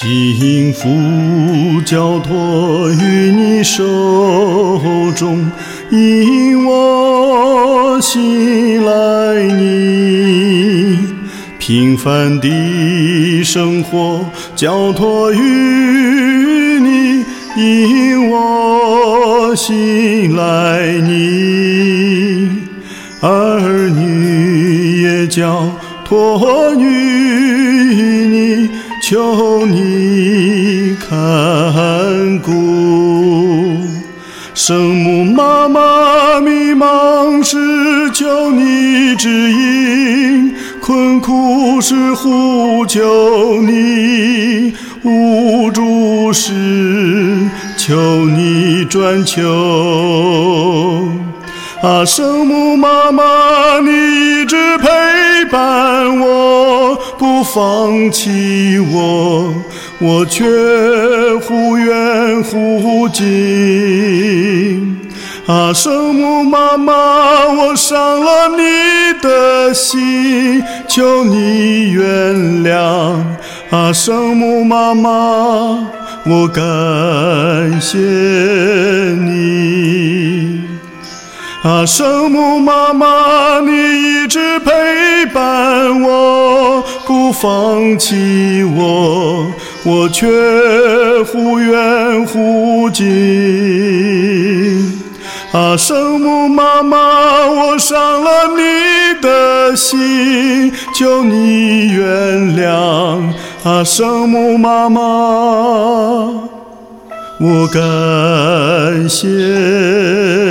幸福交托于你手中，因我信赖你。平凡的生活交托于你，因我信赖你。儿女也交托于你，求你看顾。圣母妈妈迷茫时，求你指引；困苦时呼求你；无助时求你转求。圣母妈妈，你一直陪伴我，不放弃我，我却忽远忽近。圣母妈妈，我伤了你的心，求你原谅。圣母妈妈，我感谢你。圣母妈妈，你一直陪伴我，不放弃我，我却忽远忽近。圣母妈妈，我伤了你的心，求你原谅。圣母妈妈，我感谢